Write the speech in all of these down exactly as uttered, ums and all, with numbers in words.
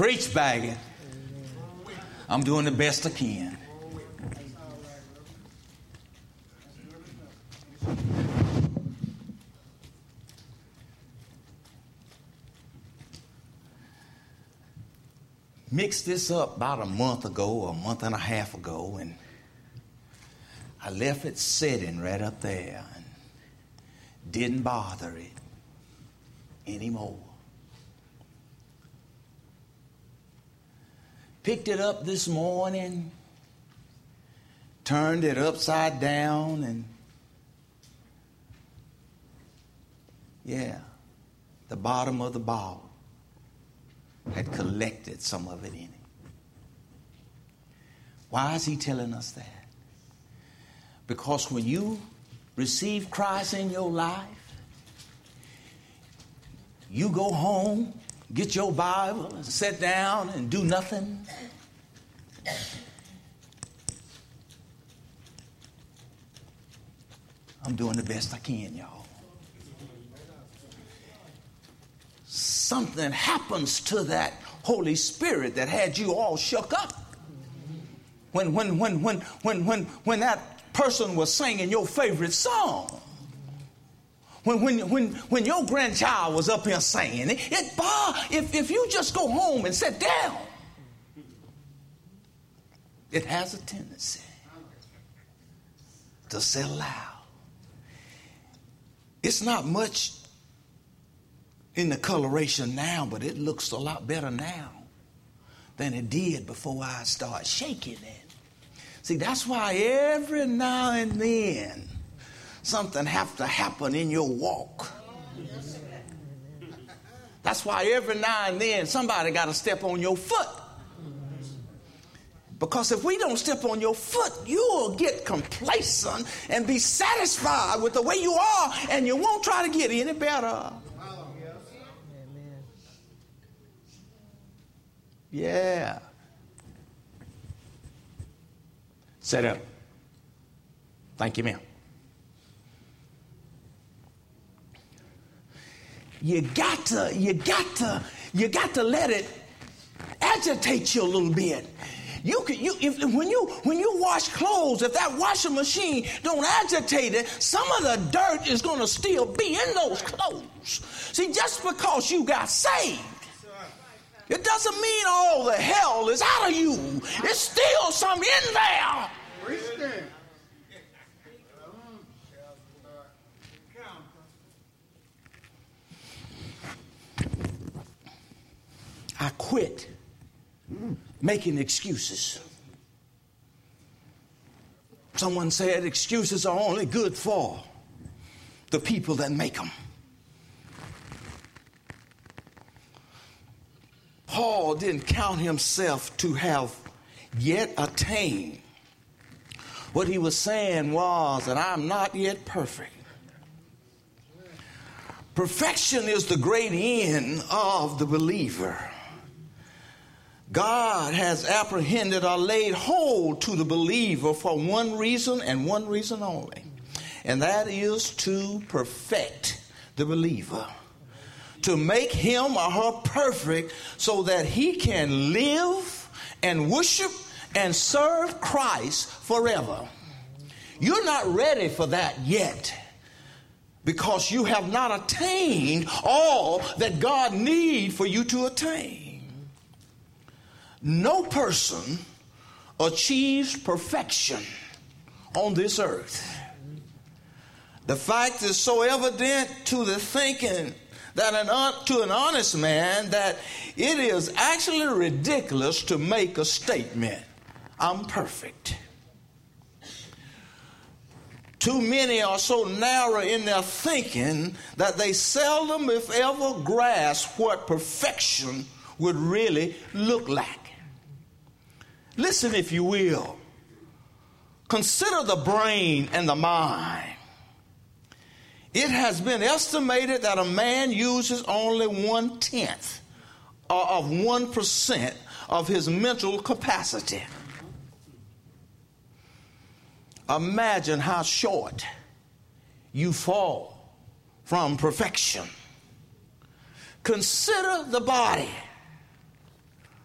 Preach, Baggett. I'm doing the best I can. Mixed this up about a month ago, or a month and a half ago, and I left it sitting right up there and didn't bother it anymore. Picked it up this morning, turned it upside down, and yeah, the bottom of the bottle had collected some of it in it. Why is he telling us that? Because when you receive Christ in your life, you go home, get your Bible, and sit down and do nothing. I'm doing the best I can, y'all. Something happens to that Holy Spirit that had you all shook up. When when when when when when when that person was singing your favorite song. When when when when your grandchild was up here singing it, it if if you just go home and sit down, it has a tendency to settle out. It's not much in the coloration now, but it looks a lot better now than it did before I started shaking it. See, that's why every now and then something has to happen in your walk. That's why every now and then somebody got to step on your foot. Because if we don't step on your foot, you'll get complacent and be satisfied with the way you are, and you won't try to get any better. Yeah. Set up. Thank you, ma'am. You got to, you got to, you got to let it agitate you a little bit. You can, you if when you when you wash clothes, if that washing machine don't agitate it, some of the dirt is going to still be in those clothes. See, just because you got saved, it doesn't mean all the hell is out of you. There's still some in there. I quit making excuses. Someone said excuses are only good for the people that make them. Paul didn't count himself to have yet attained. What he was saying was that I'm not yet perfect. Perfection is the great end of the believer. God has apprehended or laid hold to the believer for one reason and one reason only. And that is to perfect the believer. To make him or her perfect so that he can live and worship and serve Christ forever. You're not ready for that yet because you have not attained all that God needs for you to attain. No person achieves perfection on this earth. The fact is so evident to the thinking that an, to an honest man that it is actually ridiculous to make a statement, I'm perfect. Too many are so narrow in their thinking that they seldom, if ever, grasp what perfection would really look like. Listen, if you will. Consider the brain and the mind. It has been estimated that a man uses only one-tenth of one percent of his mental capacity. Imagine how short you fall from perfection. Consider the body.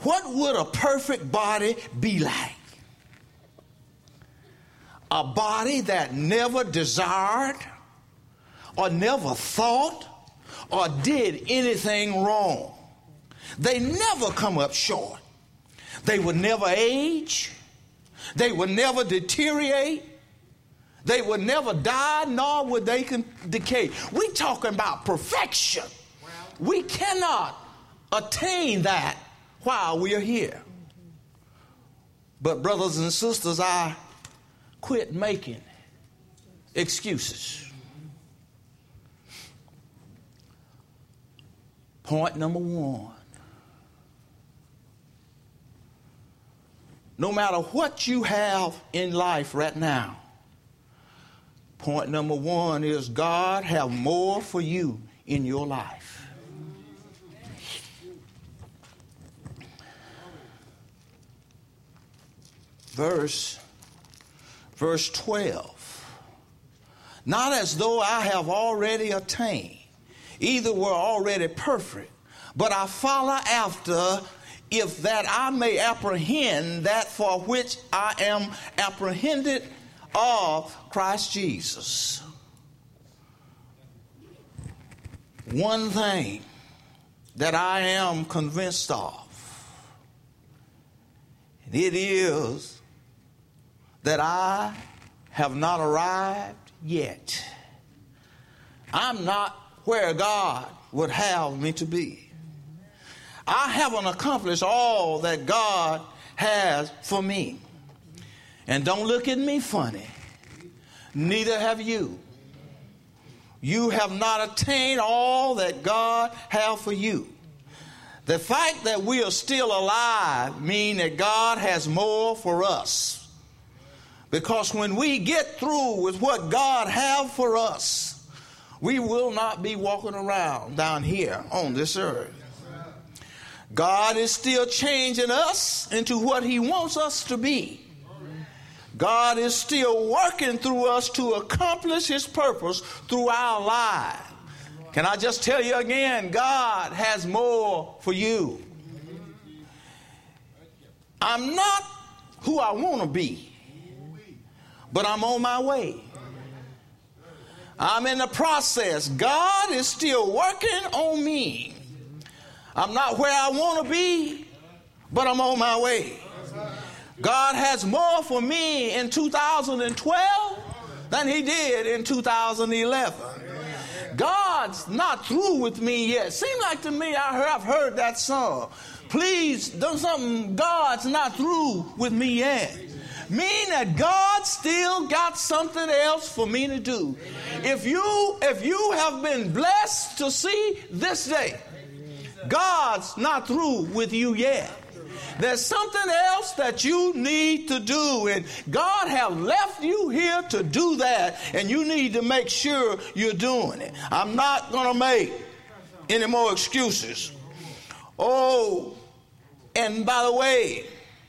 what would a perfect body be like? A body that never desired or never thought or did anything wrong. They never come up short. They would never age. They would never deteriorate. They would never die, nor would they con- decay. We're talking about perfection. We cannot attain that while we are here. But brothers and sisters, I quit making excuses. Point number one. No matter what you have in life right now, point number one is God have more for you in your life. Verse, verse twelve. Not as though I have already attained, either were already perfect, but I follow after, if that I may apprehend that for which I am apprehended of Christ Jesus. One thing that I am convinced of, and it is that I have not arrived yet. I'm not where God would have me to be. I haven't accomplished all that God has for me. And don't look at me funny. Neither have you. You have not attained all that God has for you. The fact that we are still alive means that God has more for us. Because when we get through with what God has for us, we will not be walking around down here on this earth. God is still changing us into what he wants us to be. God is still working through us to accomplish his purpose through our lives. Can I just tell you again, God has more for you. I'm not who I want to be, but I'm on my way. I'm in the process. God is still working on me. I'm not where I want to be, but I'm on my way. God has more for me in two thousand twelve than he did in two thousand eleven. God's not through with me yet. Seems like to me, I heard, I've heard that song. Please, do something. God's not through with me yet. Mean that God still got something else for me to do. If you, if you have been blessed to see this day, God's not through with you yet. There's something else that you need to do, and God have left you here to do that, and you need to make sure you're doing it. I'm not going to make any more excuses. Oh, and by the way,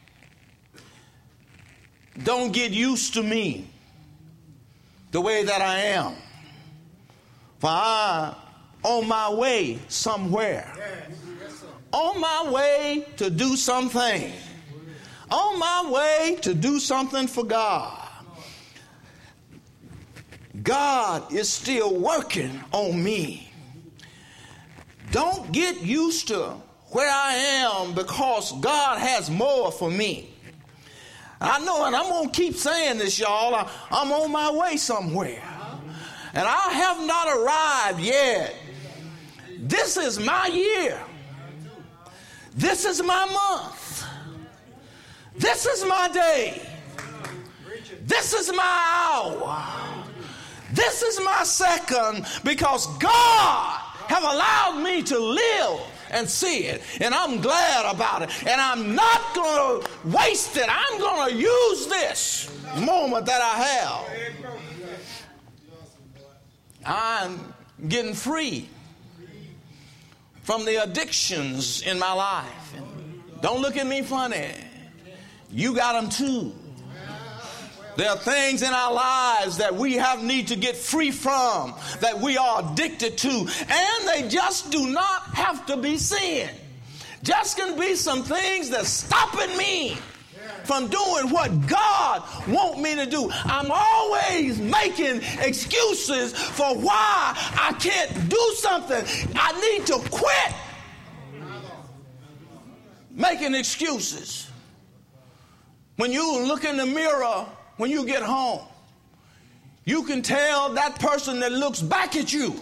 don't get used to me the way that I am, for I'm on my way somewhere. On my way to do something. On my way to do something for God. God is still working on me. Don't get used to where I am, because God has more for me. I know, and I'm going to keep saying this, y'all. I, I'm on my way somewhere. And I have not arrived yet. This is my year. This is my month. This is my day. This is my hour. This is my second, because God have allowed me to live and see it. And I'm glad about it. And I'm not going to waste it. I'm going to use this moment that I have. I'm getting free from the addictions in my life. And don't look at me funny. You got them too. There are things in our lives that we have need to get free from, that we are addicted to, and they just do not have to be sin. Just can be some things that's stopping me from doing what God wants me to do. I'm always making excuses for why I can't do something. I need to quit making excuses. When you look in the mirror, when you get home, you can tell that person that looks back at you,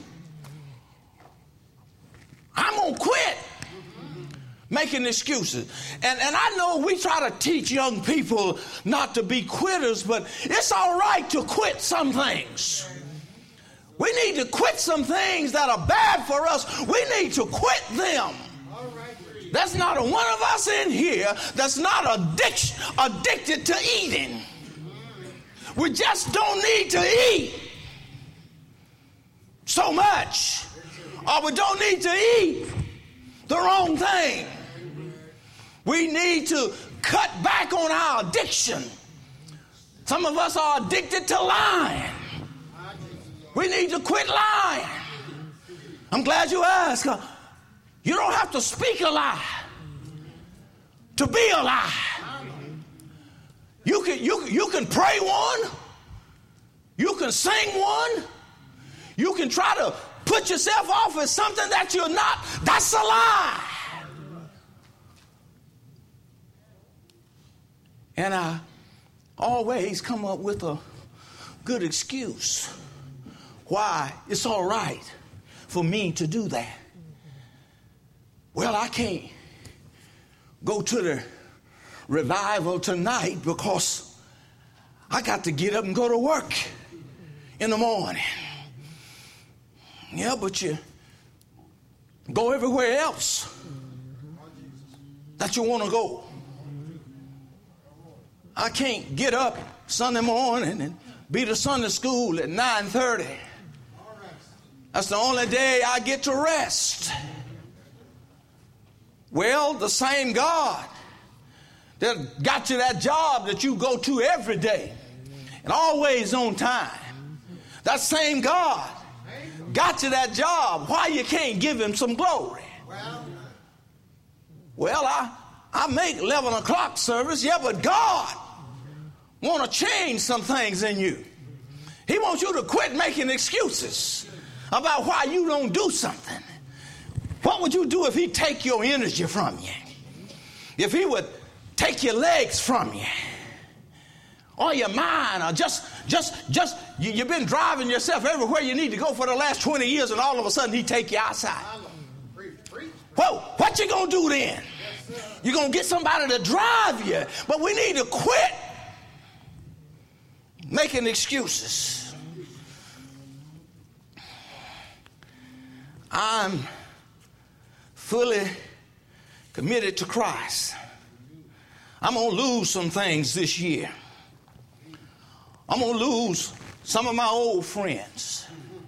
I'm going to quit making excuses. And, and I know we try to teach young people not to be quitters, but it's all right to quit some things. We need to quit some things that are bad for us. We need to quit them. There's not a one of us in here that's not addic- addicted to eating. We just don't need to eat so much. Or we don't need to eat the wrong thing. We need to cut back on our addiction. Some of us are addicted to lying. We need to quit lying. I'm glad you asked. You don't have to speak a lie to be a lie. You can, you, you can pray one. You can sing one. You can try to put yourself off as something that you're not. That's a lie. And I always come up with a good excuse why it's all right for me to do that. Well, I can't go to the revival tonight because I got to get up and go to work in the morning. Yeah, but you go everywhere else that you want to go. I can't get up Sunday morning and be to Sunday school at nine thirty. That's the only day I get to rest. Well, the same God that got you that job that you go to every day and always on time, that same God got you that job. Why you can't give him some glory? Well, I, I make eleven o'clock service, yeah, but God want to change some things in you. He wants you to quit making excuses about why you don't do something. What would you do if he take your energy from you? If he would take your legs from you? Or your mind? Or just, just, just, you, you've been driving yourself everywhere you need to go for the last twenty years and all of a sudden he take you outside. Whoa, what you gonna do then? You're gonna get somebody to drive you. But we need to quit making excuses. I'm fully committed to Christ. I'm going to lose some things this year. I'm going to lose some of my old friends.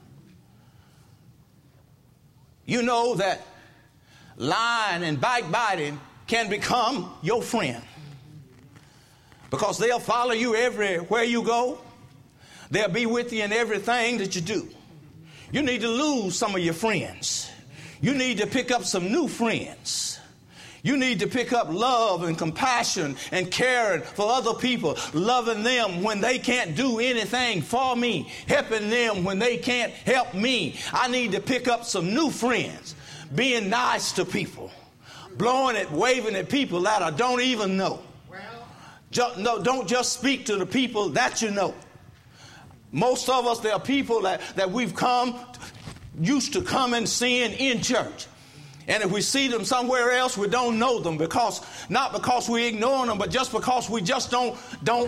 You know that lying and backbiting can become your friend because they'll follow you everywhere you go. They'll be with you in everything that you do. You need to lose some of your friends. You need to pick up some new friends. You need to pick up love and compassion and caring for other people, loving them when they can't do anything for me, helping them when they can't help me. I need to pick up some new friends, being nice to people, blowing it, waving at people that I don't even know. Just, no, don't just speak to the people that you know. Most of us, there are people that, that we've come, used to come and seeing in church. And if we see them somewhere else, we don't know them because, not because we ignore them, but just because we just don't, don't,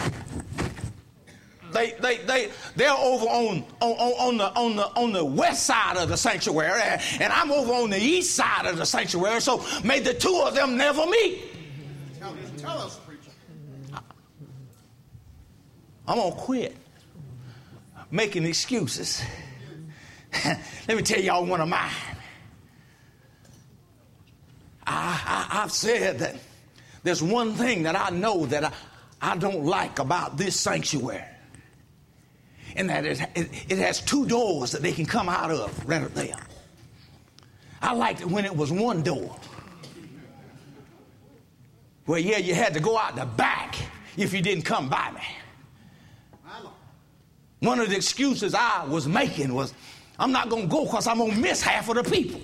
they, they, they, they're over on, on, on the, on the, on the west side of the sanctuary and I'm over on the east side of the sanctuary. So may the two of them never meet. Tell, tell us, preacher. I'm going to quit making excuses. Let me tell y'all one of mine. I, I, I've said that there's one thing that I know that I, I don't like about this sanctuary. And that it, it, it has two doors that they can come out of right up there. I liked it when it was one door. Well, yeah, you had to go out the back if you didn't come by me. One of the excuses I was making was, I'm not going to go because I'm going to miss half of the people.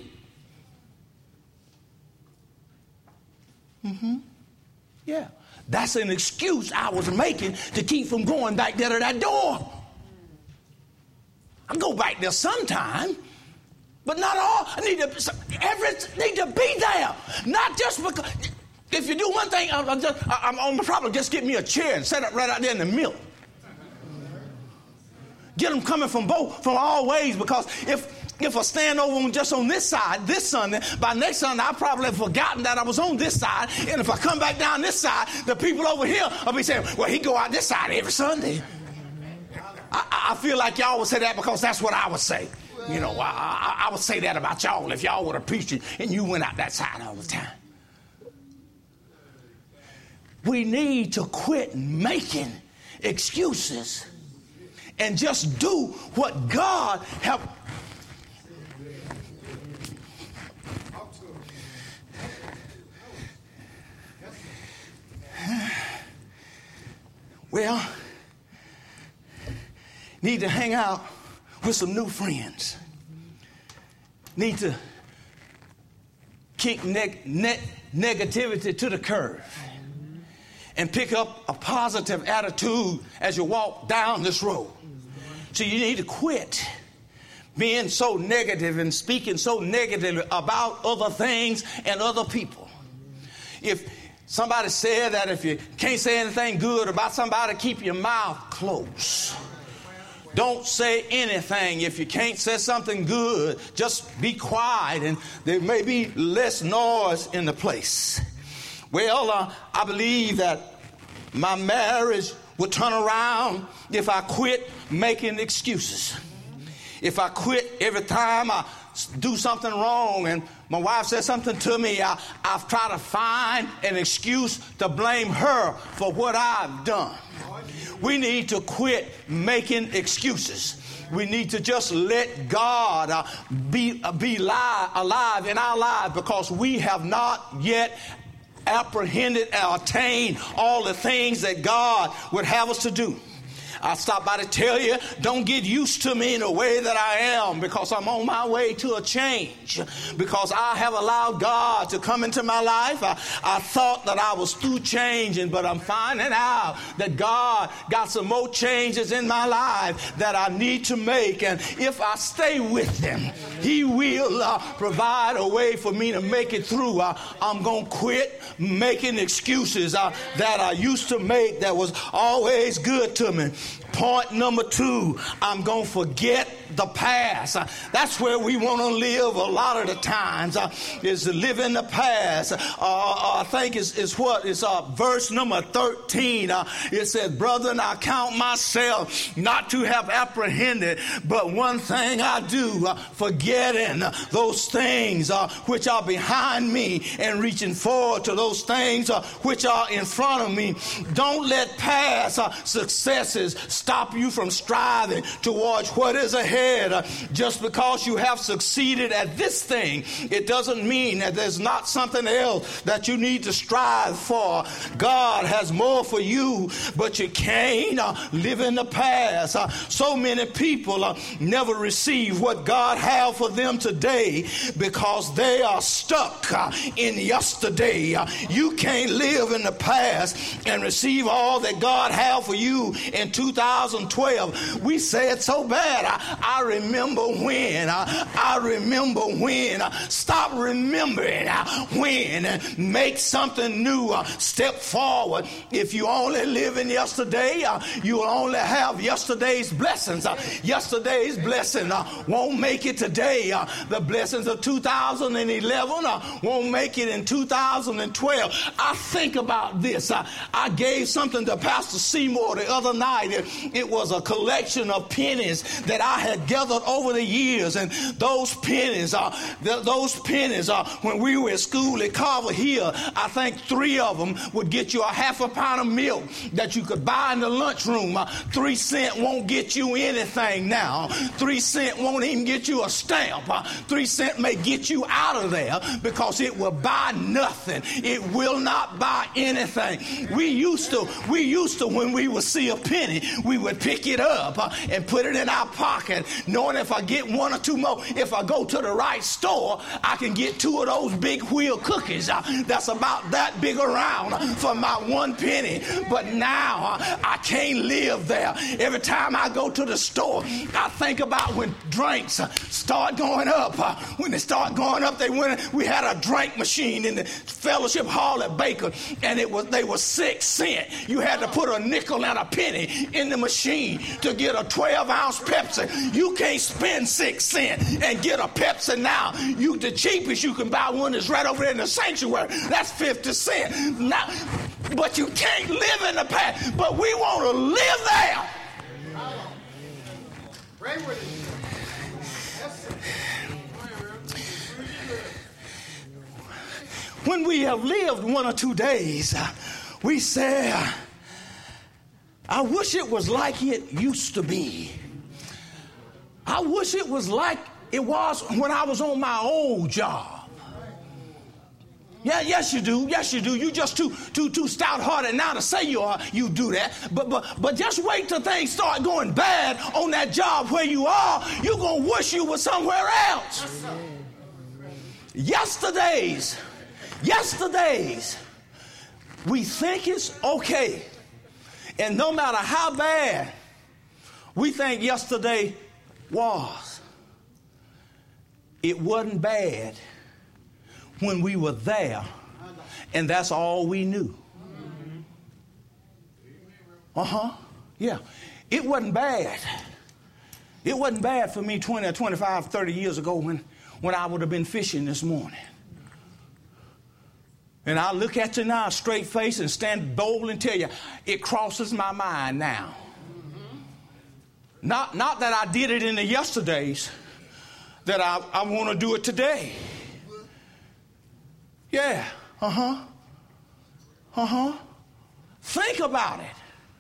Mm-hmm. Yeah. That's an excuse I was making to keep from going back there to that door. I go back there sometime, but not all. I need to, every, need to be there. Not just because, if you do one thing, I'm, just, I'm on the problem, just get me a chair and set it right out there in the middle. Get them coming from both, from all ways, because if if I stand over on just on this side this Sunday, by next Sunday I'll probably have forgotten that I was on this side. And if I come back down this side, the people over here will be saying, well, he go out this side every Sunday. I, I feel like y'all would say that because that's what I would say. You know, I, I, I would say that about y'all if y'all would have preached it and you went out that side all the time. We need to quit making excuses and just do what God have. Well, need to hang out with some new friends. Need to kick neg- ne- negativity to the curb and pick up a positive attitude as you walk down this road. So you need to quit being so negative and speaking so negatively about other things and other people. If somebody said that if you can't say anything good about somebody, keep your mouth closed. Don't say anything. If you can't say something good, just be quiet and there may be less noise in the place. Well, uh, I believe that my marriage would turn around if I quit making excuses. If I quit every time I do something wrong and my wife says something to me, I, I've tried to find an excuse to blame her for what I've done. We need to quit making excuses. We need to just let God uh, be, uh, be li- alive in our lives, because we have not yet apprehended and attained all the things that God would have us to do. I stopped by to tell you, don't get used to me in the way that I am, because I'm on my way to a change. Because I have allowed God to come into my life. I, I thought that I was through changing, but I'm finding out that God got some more changes in my life that I need to make. And if I stay with Him, He will uh, provide a way for me to make it through. Uh, I'm going to quit making excuses uh, that I used to make that was always good to me. Point number two, I'm going to forget the past. Uh, that's where we want to live a lot of the times, uh, is to live in the past. Uh, uh, I think it's, it's what? It's uh, verse number thirteen. Uh, it says, brethren, I count myself not to have apprehended, but one thing I do, uh, forgetting uh, those things uh, which are behind me and reaching forward to those things uh, which are in front of me. Don't let past uh, successes stop you from striving towards what is ahead. Uh, just because you have succeeded at this thing, it doesn't mean that there's not something else that you need to strive for. God has more for you, but you can't uh, live in the past. Uh, so many people uh, never receive what God has for them today because they are stuck uh, in yesterday. Uh, you can't live in the past and receive all that God has for you in two thousand twelve. We say it so bad. I, I remember when. I, I remember when. Stop remembering when. Make something new. Step forward. If you only live in yesterday, you'll only have yesterday's blessings. Yesterday's blessing won't make it today. The blessings of two thousand eleven won't make it in two thousand twelve. I think about this. I gave something to Pastor Seymour the other night. It was a collection of pennies that I had gathered over the years. And those pennies are, th- those pennies are, when we were at school at Carver Hill, I think three of them would get you a half a pound of milk that you could buy in the lunchroom. Uh, three cent won't get you anything now. Three cent won't even get you a stamp. Uh, three cent may get you out of there because it will buy nothing. It will not buy anything. We used to, we used to, when we would see a penny, we would pick it up uh, and put it in our pocket, knowing if I get one or two more, if I go to the right store, I can get two of those big wheel cookies uh, that's about that big around for my one penny. But now uh, I can't live there. Every time I go to the store, I think about when drinks uh, start going up. Uh, when they start going up, they went. We had a drink machine in the fellowship hall at Baker, and it was they were six cent. You had to put a nickel and a penny in the machine to get a twelve ounce Pepsi. You can't spend six cent and get a Pepsi now. You the cheapest you can buy one is right over there in the sanctuary. That's fifty cent. Now, but you can't live in the past. But we want to live there. Pray with it. When we have lived one or two days, uh, we say, uh, I wish it was like it used to be. I wish it was like it was when I was on my old job. Yeah, yes you do. Yes you do. You just too too too stout-hearted now to say you are. You do that. But but but just wait till things start going bad on that job where you are. You're gonna wish you were somewhere else. Yesterday's. Yesterdays, we think it's okay. And no matter how bad we think yesterday was, it wasn't bad when we were there, and that's all we knew. Uh-huh. Yeah. It wasn't bad. It wasn't bad for me twenty or twenty-five, thirty years ago when, when I would have been fishing this morning. And I look at you now straight face and stand bold and tell you, it crosses my mind now. Mm-hmm. Not, not that I did it in the yesterdays, that I, I want to do it today. Yeah, uh-huh, uh-huh. Think about it.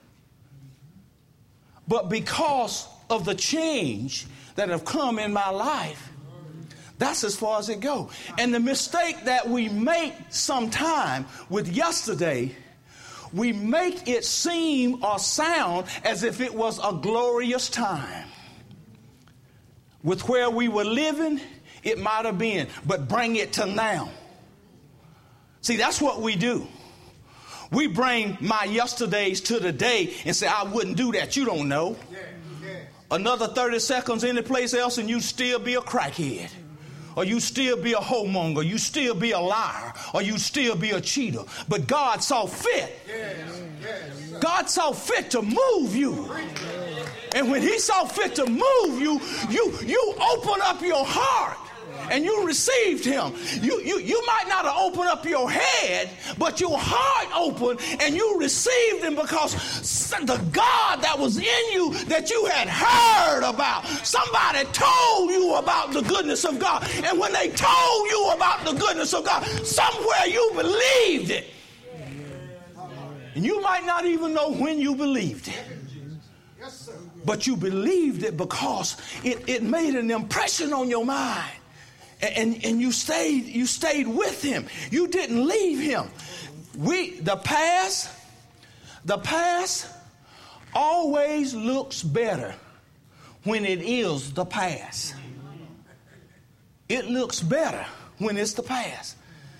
But because of the change that have come in my life, that's as far as it goes. And the mistake that we make sometime with yesterday, we make it seem or sound as if it was a glorious time. With where we were living, it might have been, but bring it to now. See, that's what we do. We bring my yesterdays to the day and say, I wouldn't do that. You don't know. Yeah, yeah. Another thirty seconds any place else and you'd still be a crackhead. Or you still be a homemonger, you still be a liar, or you still be a cheater. But God saw fit. Yes, yes. God saw fit to move you. And when he saw fit to move you, you, you open up your heart and you received him. You, you, you might not have opened up your head, but your heart opened and you received him because the God that was in you that you had heard about, somebody told you about the goodness of God. And when they told you about the goodness of God, somewhere you believed it. And you might not even know when you believed it. But you believed it because it, it made an impression on your mind. And, and you stayed you stayed with him. You didn't leave him. We the past, the past always looks better when it is the past. It looks better when it's the past.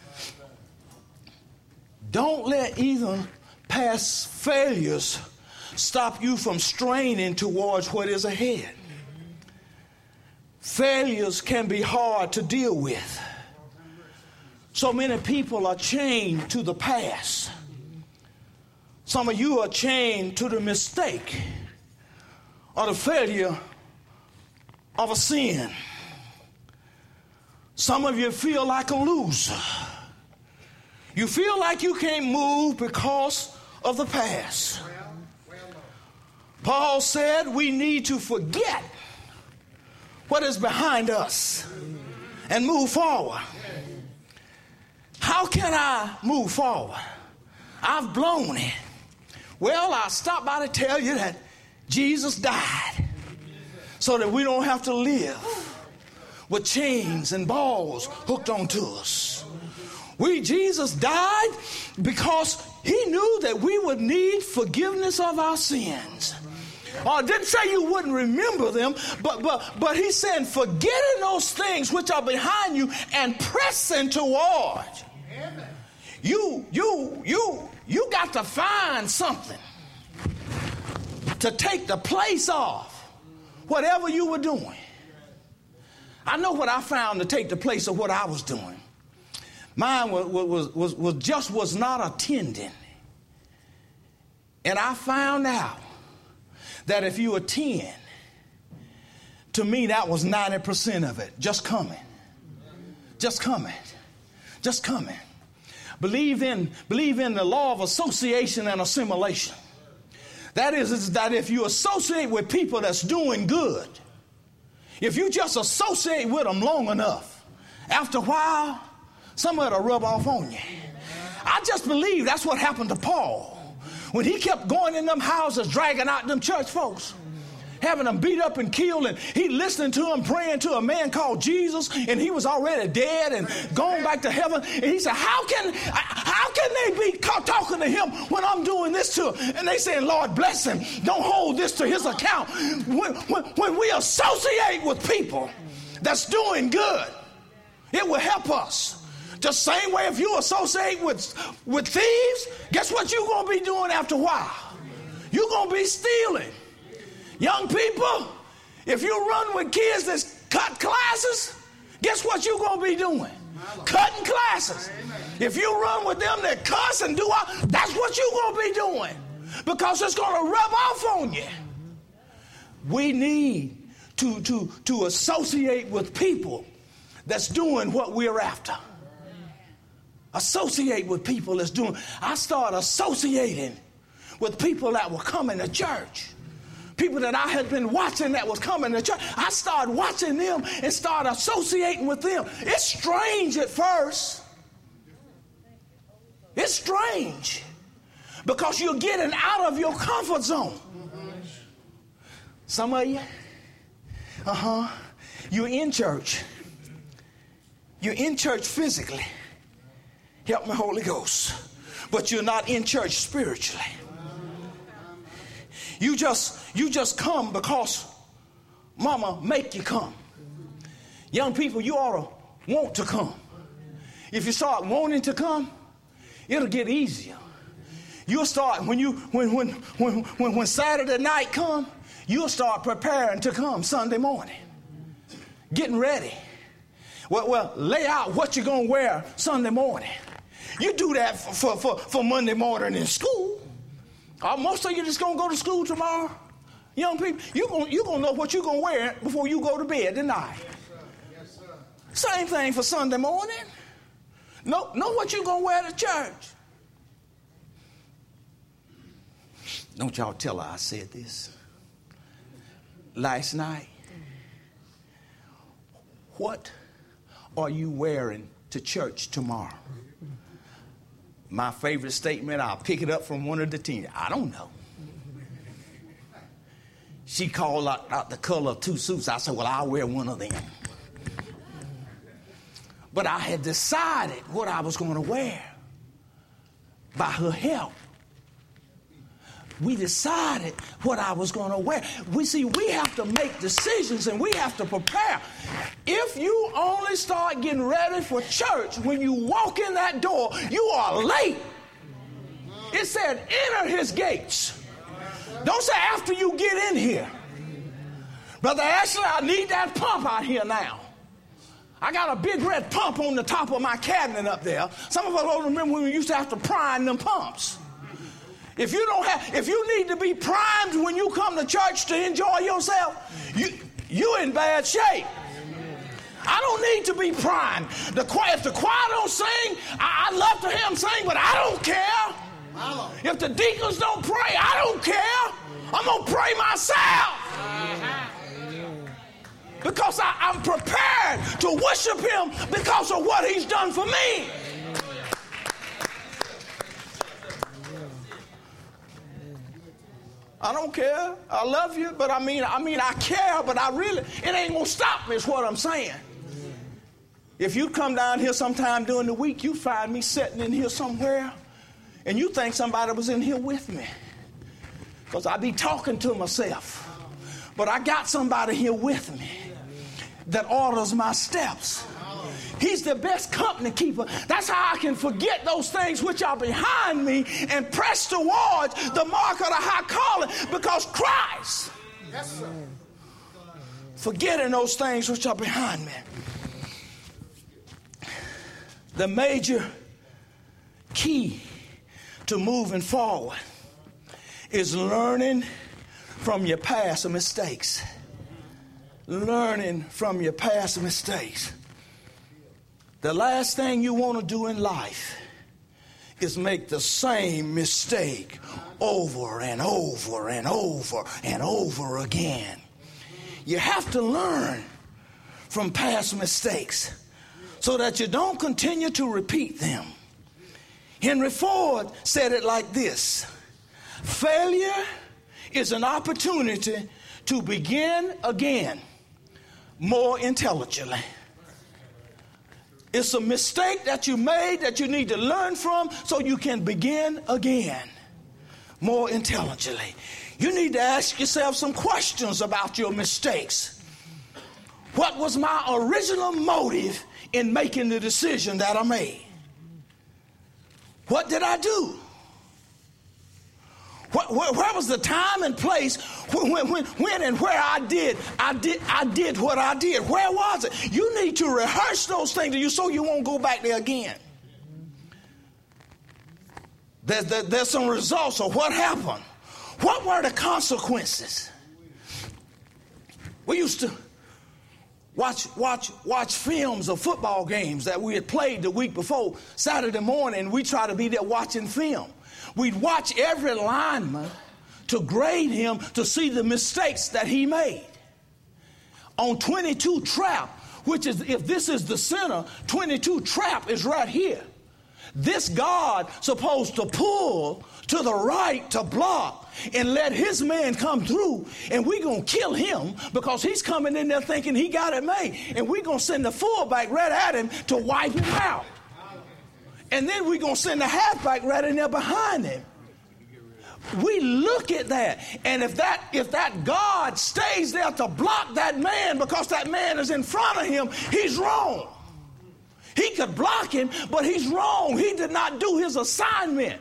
Don't let even past failures stop you from straining towards what is ahead. Failures can be hard to deal with. So many people are chained to the past. Some of you are chained to the mistake or the failure of a sin. Some of you feel like a loser. You feel like you can't move because of the past. Paul said we need to forget what is behind us and move forward. How can I move forward? I've blown it. Well, I'll stop by to tell you that Jesus died so that we don't have to live with chains and balls hooked onto us. We, Jesus died because he knew that we would need forgiveness of our sins. Oh, I didn't say you wouldn't remember them, but but but he's saying forgetting those things which are behind you and pressing toward. Amen. You you you you got to find something to take the place of whatever you were doing. I know what I found to take the place of what I was doing. Mine was was was, was just was not attending, and I found out that if you attend, to me that was ninety percent of it. Just coming. Just coming. Just coming. Believe in, believe in the law of association and assimilation. That is, is that if you associate with people that's doing good, if you just associate with them long enough, after a while, some of it'll rub off on you. I just believe that's what happened to Paul. When he kept going in them houses, dragging out them church folks, having them beat up and killed, and he listening to them praying to a man called Jesus, and he was already dead and gone back to heaven. And he said, how can how can they be caught talking to him when I'm doing this to him? And they saying, Lord, bless him. Don't hold this to his account. When, when, when we associate with people that's doing good, it will help us. The same way if you associate with, with thieves, guess what you're going to be doing after a while? You're going to be stealing. Young people, if you run with kids that cut classes, guess what you're going to be doing? Cutting classes. If you run with them that cuss and do all, that's what you're going to be doing, because it's going to rub off on you. We need to, to, to associate with people that's doing what we're after. Associate with people that's doing. I started associating with people that were coming to church. People that I had been watching that was coming to church. I started watching them and started associating with them. It's strange at first. It's strange because you're getting out of your comfort zone. Some of you, uh-huh, you're in church. You're in church physically. Help me, Holy Ghost. But you're not in church spiritually. You just you just come because mama make you come. Young people, you ought to want to come. If you start wanting to come, it'll get easier. You'll start when you when when when when, when Saturday night come, you'll start preparing to come Sunday morning. Getting ready. Well, well, lay out what you're gonna wear Sunday morning. You do that for, for, for, for Monday morning in school. Uh, most of you just going to go to school tomorrow. Young people, you're going you're gonna know what you're going to wear before you go to bed tonight. Yes, sir. Yes, sir. Same thing for Sunday morning. Know, know what you're going to wear to church. Don't y'all tell her I said this. Last night, what are you wearing to church tomorrow? My favorite statement, I'll pick it up from one of the teens. I don't know. She called out, out the color of two suits. I said, well, I'll wear one of them. But I had decided what I was going to wear by her help. We decided what I was going to wear. We see, we have to make decisions and we have to prepare. If you only start getting ready for church when you walk in that door, you are late. It said, enter his gates. Don't say after you get in here. Brother Ashley, I need that pump out here now. I got a big red pump on the top of my cabinet up there. Some of us don't remember when we used to have to prime them pumps. If you don't have, if you need to be primed when you come to church to enjoy yourself, you you in bad shape. I don't need to be primed. The choir, if the choir don't sing, I, I love to hear them sing, but I don't care. If the deacons don't pray, I don't care. I'm going to pray myself. Because I, I'm prepared to worship him because of what he's done for me. I don't care. I love you, but I mean, I mean, I care, but I really, it ain't going to stop me is what I'm saying. If you come down here sometime during the week, you find me sitting in here somewhere, and you think somebody was in here with me. Because I be talking to myself. But I got somebody here with me that orders my steps. He's the best company keeper. That's how I can forget those things which are behind me and press towards the mark of the high calling, because Christ. Yes, sir. Forgetting those things which are behind me. The major key to moving forward is learning from your past mistakes. Learning from your past mistakes. The last thing you want to do in life is make the same mistake over and over and over and over again. You have to learn from past mistakes so that you don't continue to repeat them. Henry Ford said it like this: failure is an opportunity to begin again more intelligently. It's a mistake that you made that you need to learn from so you can begin again more intelligently. You need to ask yourself some questions about your mistakes. What was my original motive in making the decision that I made? What did I do? What, where, where was the time and place when, when, when and where I did, I did, I did what I did? Where was it? You need to rehearse those things to you so you won't go back there again. There's, there, there's some results of what happened. What were the consequences? We used to watch, watch, watch films of football games that we had played the week before. Saturday morning, we try to be there watching film. We'd watch every lineman to grade him to see the mistakes that he made. On twenty-two trap, which is, if this is the center, twenty-two trap is right here. This guard supposed to pull to the right to block and let his man come through, and we're going to kill him because he's coming in there thinking he got it made. And we're going to send the fullback right at him to wipe him out. And then we're going to send the halfback right in there behind him. We look at that. And if that if that guard stays there to block that man because that man is in front of him, he's wrong. He could block him, but he's wrong. He did not do his assignment.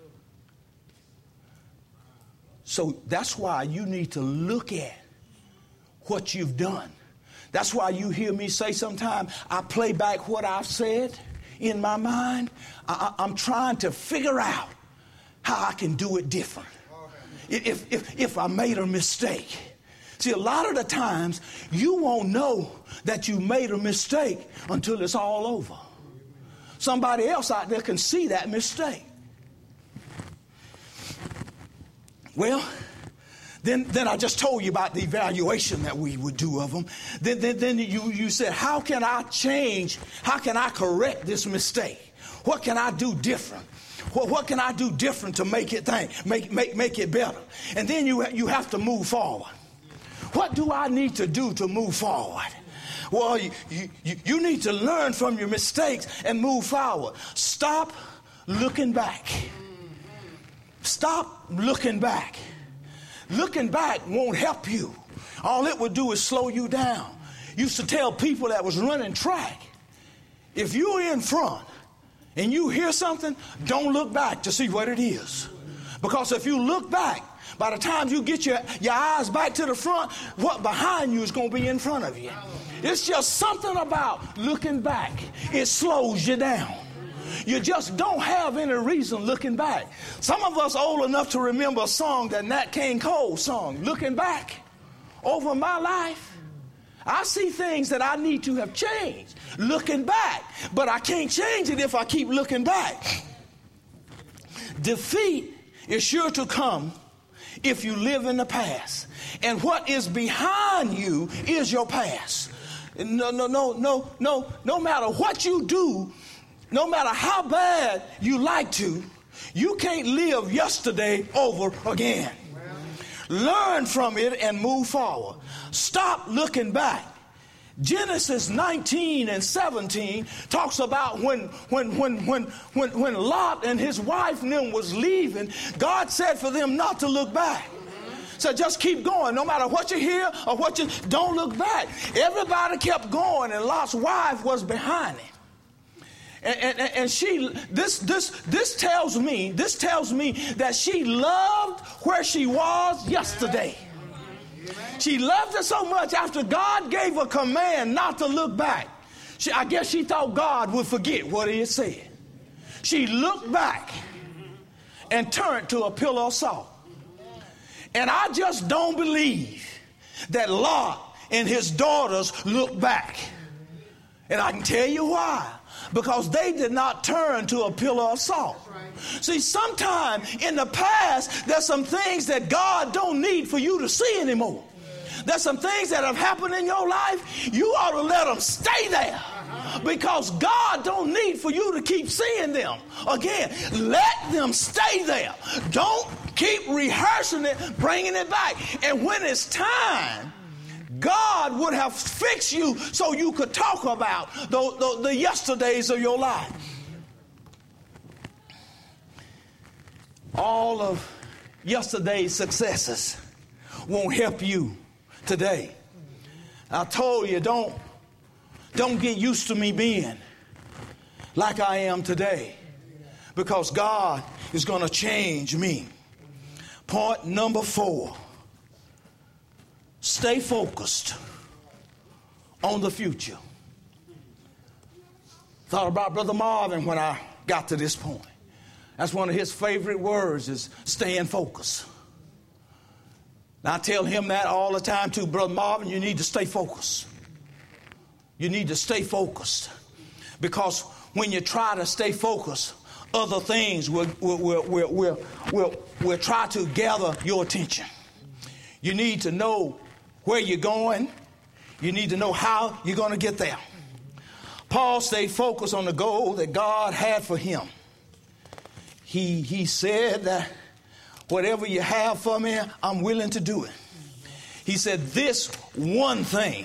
So that's why you need to look at what you've done. That's why you hear me say sometimes, I play back what I've said in my mind. I, I'm trying to figure out how I can do it different. If, if, if I made a mistake. See, a lot of the times you won't know that you made a mistake until it's all over. Somebody else out there can see that mistake. Well, Then, then I just told you about the evaluation that we would do of them. Then, then, then you, you said, how can I change? How can I correct this mistake? What can I do different? What, what can I do different to make it thing, make, make, make it better? And then you, you have to move forward. What do I need to do to move forward? Well, you, you, you need to learn from your mistakes and move forward. Stop looking back. Stop looking back. Looking back won't help you. All it would do is slow you down. Used to tell people that was running track, if you're in front and you hear something, don't look back to see what it is. Because if you look back, by the time you get your, your eyes back to the front, what behind you is going to be in front of you. It's just something about looking back. It slows you down. You just don't have any reason looking back. Some of us old enough to remember a song that Nat King Cole sung, looking back over my life. I see things that I need to have changed looking back, but I can't change it if I keep looking back. Defeat is sure to come if you live in the past. And what is behind you is your past. No, no, no, no, no, no matter what you do, no matter how bad you like to, you can't live yesterday over again. Learn from it and move forward. Stop looking back. Genesis nineteen and seventeen talks about when when when when when when Lot and his wife and them was leaving, God said for them not to look back. So just keep going. No matter what you hear or what you don't look back. Everybody kept going, and Lot's wife was behind him. And, and, and she this this this tells me this tells me that she loved where she was yesterday. She loved it so much after God gave a command not to look back. She, I guess she thought God would forget what he had said. She looked back and turned to a pillar of salt. And I just don't believe that Lot and his daughters looked back. And I can tell you why. Because they did not turn to a pillar of salt. See, sometime in the past, there's some things that God don't need for you to see anymore. There's some things that have happened in your life. You ought to let them stay there. Because God don't need for you to keep seeing them again. Let them stay there. Don't keep rehearsing it, bringing it back. And when it's time, God would have fixed you so you could talk about the, the, the yesterdays of your life. All of yesterday's successes won't help you today. I told you, don't, don't get used to me being like I am today, because God is going to change me. Point number four. Stay focused on the future. Thought about Brother Marvin when I got to this point. That's one of his favorite words, is staying focused. And I tell him that all the time too. Brother Marvin, you need to stay focused. You need to stay focused. Because when you try to stay focused, other things will, will, will, will, will, will, will try to gather your attention. You need to know where you're going. You need to know how you're going to get there. Paul stayed focused on the goal that God had for him. He, he said that whatever you have for me, I'm willing to do it. He said, this one thing,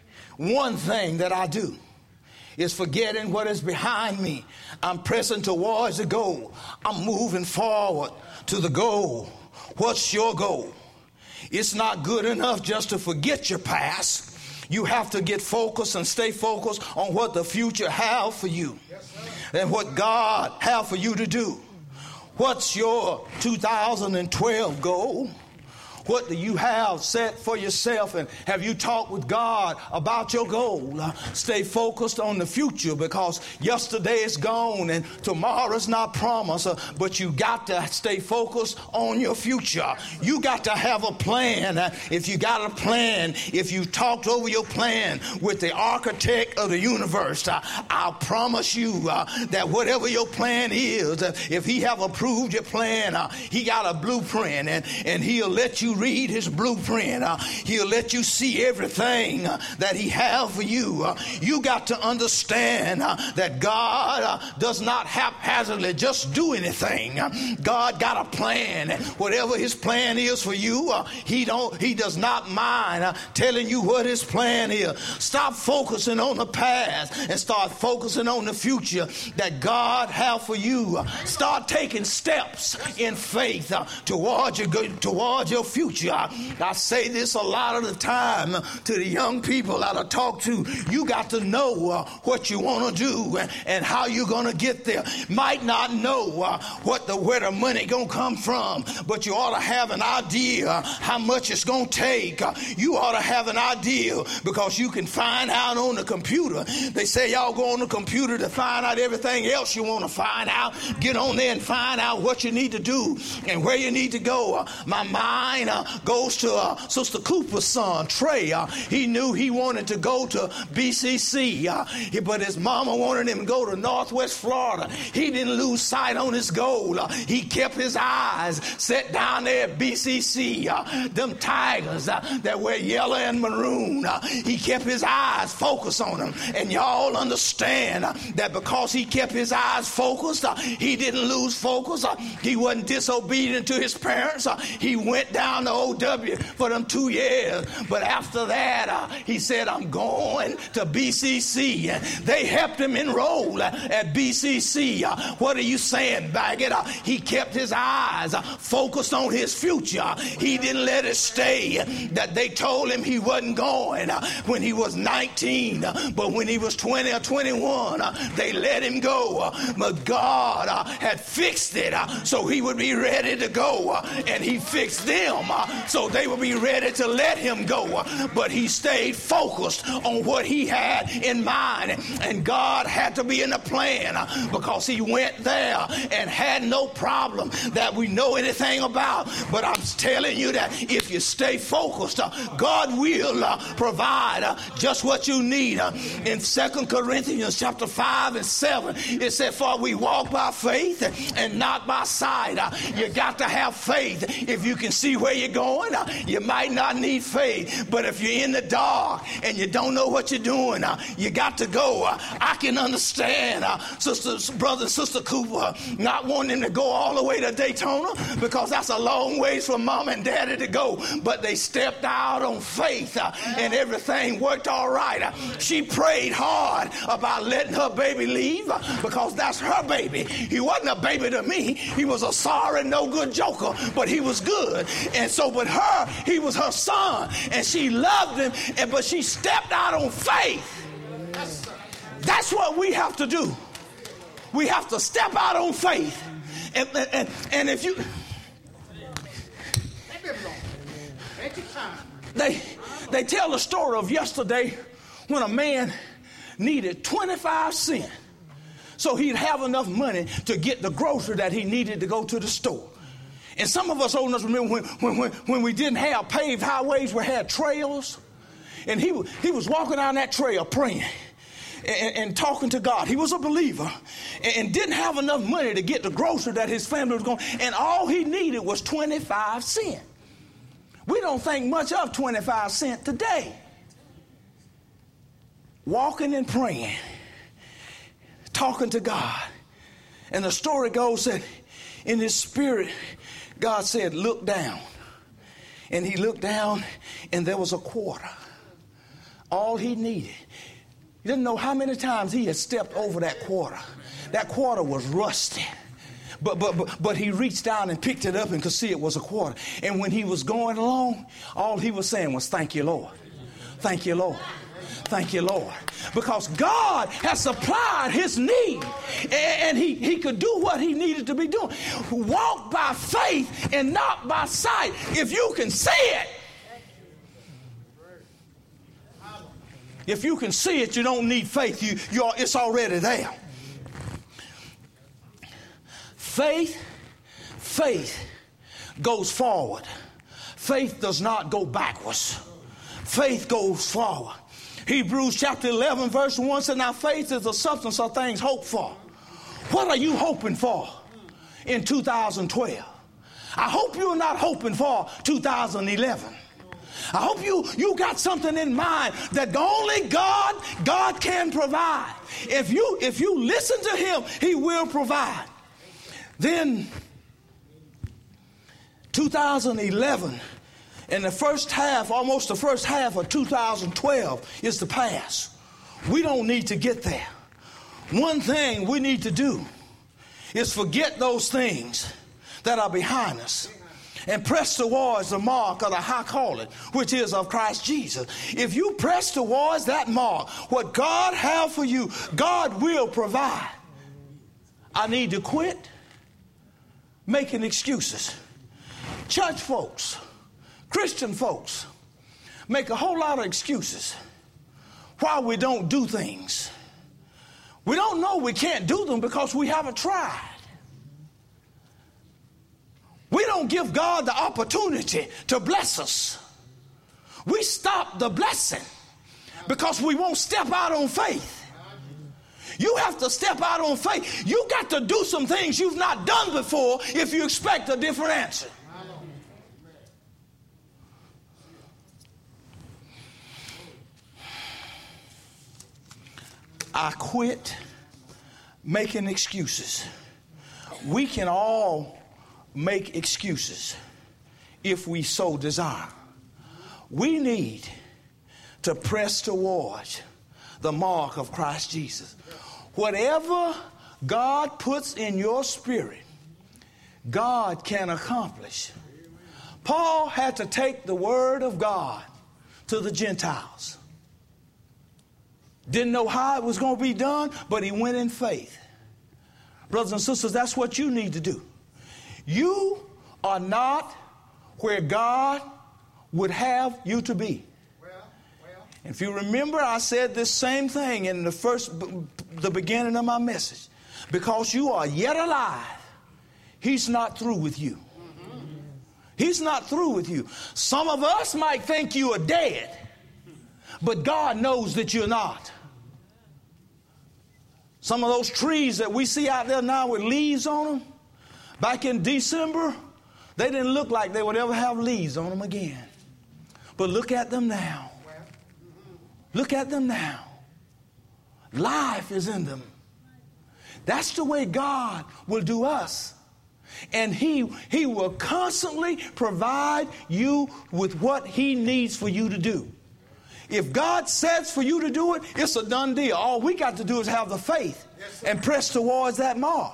one thing that I do is forgetting what is behind me. I'm pressing towards the goal. I'm moving forward to the goal. What's your goal? It's not good enough just to forget your past. You have to get focused and stay focused on what the future has for you. Yes, and what God has for you to do. What's your two thousand twelve goal? What do you have set for yourself? And have you talked with God about your goal? Uh, stay focused on the future, because yesterday is gone and tomorrow's not promised. Uh, but you got to stay focused on your future. You got to have a plan. Uh, if you got a plan, if you talked over your plan with the architect of the universe, uh, I'll promise you uh, that whatever your plan is, uh, if he have approved your plan, uh, he got a blueprint, and, and he'll let you read his blueprint. Uh, he'll let you see everything uh, that he has for you. Uh, you got to understand uh, that God uh, does not haphazardly just do anything. Uh, God got a plan. Whatever his plan is for you, uh, he don't. He does not mind uh, telling you what his plan is. Stop focusing on the past and start focusing on the future that God has for you. Uh, start taking steps in faith uh, towards your towards your future. I, I say this a lot of the time to the young people that I talk to. You got to know uh, what you want to do and, and how you're going to get there. Might not know uh, what the where the money going to come from, but you ought to have an idea how much it's going to take. Uh, you ought to have an idea, because you can find out on the computer. They say y'all go on the computer to find out everything else you want to find out. Get on there and find out what you need to do and where you need to go. Uh, my mind uh, uh, goes to uh, Sister Cooper's son, Trey. Uh, he knew he wanted to go to B C C, uh, but his mama wanted him to go to Northwest Florida. He didn't lose sight on his goal. Uh, he kept his eyes set down there at B C C. Uh, them Tigers uh, that wear yellow and maroon. Uh, he kept his eyes focused on them. And y'all understand uh, that because he kept his eyes focused, uh, he didn't lose focus. Uh, he wasn't disobedient to his parents. Uh, he went down to O W for them two years. But after that, uh, he said, I'm going to B C C. And they helped him enroll uh, at B C C. Uh, what are you saying, Baggett? Uh, he kept his eyes uh, focused on his future. He didn't let it stay that they told him he wasn't going uh, when he was nineteen. Uh, but when he was twenty or twenty-one, uh, they let him go. Uh, but God uh, had fixed it uh, so he would be ready to go. Uh, and he fixed them uh, so they would be ready to let him go. Uh, but he stayed focused on what he had in mind. And God had to be in the plan uh, because he went there and had no problem that we know anything about. But I'm telling you that if you stay focused, uh, God will uh, provide uh, just what you need. Uh, in Second Corinthians chapter five and seven, it said, for we walk by faith and not by sight. Uh, you got to have faith. If you can see where you're going, uh, you might not need faith. But if you're in the dark and you don't know what you're doing, uh, you got to go. Uh, I can understand uh, sister, brother and sister Cooper uh, not wanting to go all the way to Daytona because that's a long ways from mom and daddy to go. But they stepped out on faith uh, and everything worked all right. Uh, she prayed hard about letting her baby leave uh, because that's her baby. He wasn't a baby to me. He was a sorry, no good joker, but he was good. And so, but her, he was her son, and she loved him, and but she stepped out on faith. That's what we have to do. We have to step out on faith. And, and, and if you... They, they tell the story of yesterday when a man needed twenty-five cents so he'd have enough money to get the grocery that he needed to go to the store. And some of us old enough remember when, when, when, when we didn't have paved highways, we had trails. And he, he was walking down that trail praying and, and talking to God. He was a believer and, and didn't have enough money to get the grocery that his family was going. And all he needed was twenty-five cents. We don't think much of twenty-five cents today. Walking and praying, talking to God. And the story goes that in his spirit, God said, look down. And he looked down and there was a quarter. All he needed. He didn't know how many times he had stepped over that quarter. That quarter was rusty. But, but, but, but he reached down and picked it up and could see it was a quarter. And when he was going along, all he was saying was, thank you, Lord. Thank you, Lord. Thank you, Lord. Because God has supplied his need. And he, he could do what he needed to be doing. Walk by faith and not by sight. If you can see it. If you can see it, you don't need faith. You, you're, it's already there. Faith, faith goes forward. Faith does not go backwards. Faith goes forward. Hebrews chapter eleven verse one said, now faith is the substance of things hoped for. What are you hoping for in two thousand twelve? I hope you're not hoping for two thousand eleven. I hope you, you got something in mind that only God, God can provide. If you, if you listen to him, he will provide. Then two thousand eleven and the first half, almost the first half of two thousand twelve is the past. We don't need to get there. One thing we need to do is forget those things that are behind us and press towards the mark of the high calling, which is of Christ Jesus. If you press towards that mark, what God has for you, God will provide. I need to quit making excuses. Church folks, Christian folks, make a whole lot of excuses why we don't do things. We don't know we can't do them because we haven't tried. We We don't give God the opportunity to bless us. We stop the blessing because we won't step out on faith. You have to step out on faith. You got to do some things you've not done before if you expect a different answer. I quit making excuses. We can all make excuses if we so desire. We need to press towards the mark of Christ Jesus. Whatever God puts in your spirit, God can accomplish. Paul had to take the word of God to the Gentiles. Didn't know how it was going to be done, but he went in faith. Brothers and sisters, that's what you need to do. You are not where God would have you to be. If you remember, I said this same thing in the first, the beginning of my message. Because you are yet alive, he's not through with you. He's not through with you. Some of us might think you are dead, but God knows that you're not. Some of those trees that we see out there now with leaves on them, back in December, they didn't look like they would ever have leaves on them again. But look at them now. Look at them now. Life is in them. That's the way God will do us. And he, he will constantly provide you with what he needs for you to do. If God says for you to do it, it's a done deal. All we got to do is have the faith and press towards that mark.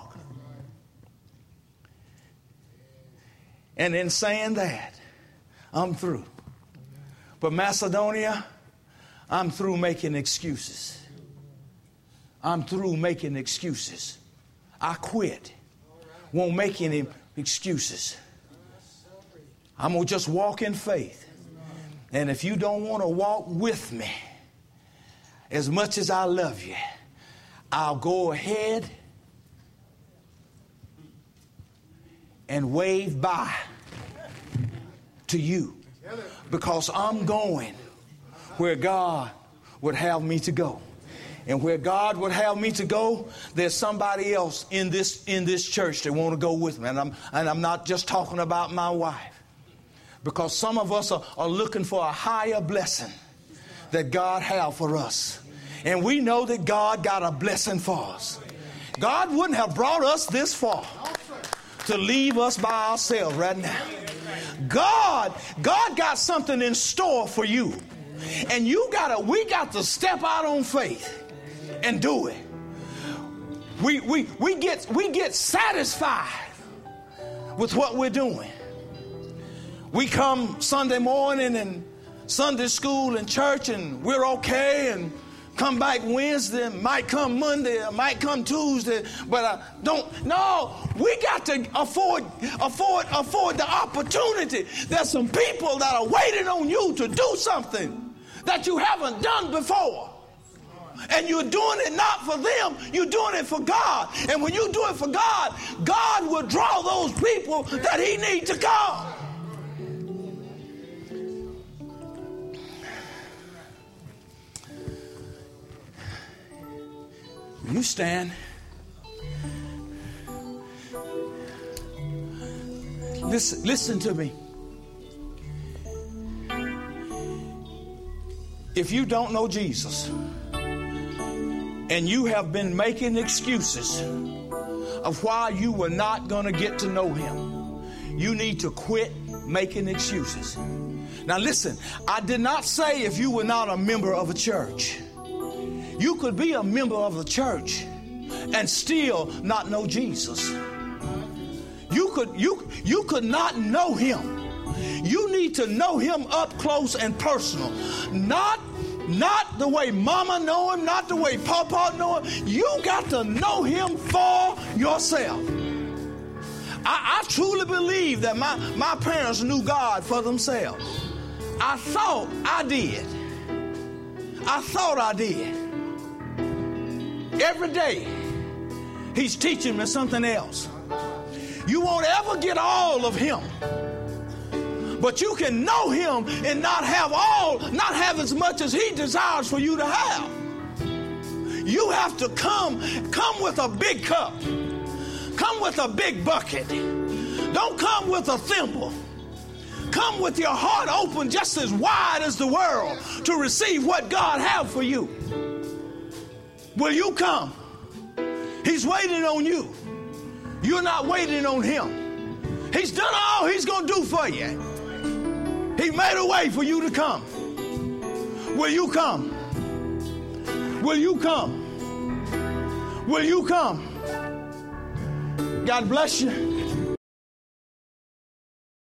And in saying that, I'm through. But Macedonia, I'm through making excuses. I'm through making excuses. I quit. Won't make any excuses. I'm going to just walk in faith. And if you don't want to walk with me, as much as I love you, I'll go ahead and wave bye to you. Because I'm going where God would have me to go. And where God would have me to go, there's somebody else in this in this church that want to go with me. And I'm, and I'm not just talking about my wife. Because some of us are, are looking for a higher blessing that God has for us. And we know that God got a blessing for us. God wouldn't have brought us this far to leave us by ourselves right now. God, God got something in store for you. And you gotta, we got to step out on faith and do it. We, we, we get, we get satisfied with what we're doing. We come Sunday morning and Sunday school and church and we're okay, and come back Wednesday, might come Monday, might come Tuesday, but I don't. No, we got to afford, afford, afford the opportunity. There's some people that are waiting on you to do something that you haven't done before. And you're doing it not for them, you're doing it for God. And when you do it for God, God will draw those people that he needs to come. You stand. Listen, listen to me. If you don't know Jesus and you have been making excuses of why you were not going to get to know him, you need to quit making excuses. Now listen, I did not say if you were not a member of a church. You could be a member of the church and still not know Jesus. You could, you, you could not know him. You need to know him up close and personal. Not, not the way mama know him, not the way papa know him. You got to know him for yourself. I, I truly believe that my, my parents knew God for themselves. I thought I did. I thought I did. Every day, he's teaching me something else. You won't ever get all of him. But you can know him and not have all, not have as much as he desires for you to have. You have to come, come with a big cup. Come with a big bucket. Don't come with a thimble. Come with your heart open just as wide as the world to receive what God has for you. Will you come? He's waiting on you. You're not waiting on him. He's done all he's going to do for you. He made a way for you to come. Will you come? Will you come? Will you come? God bless you.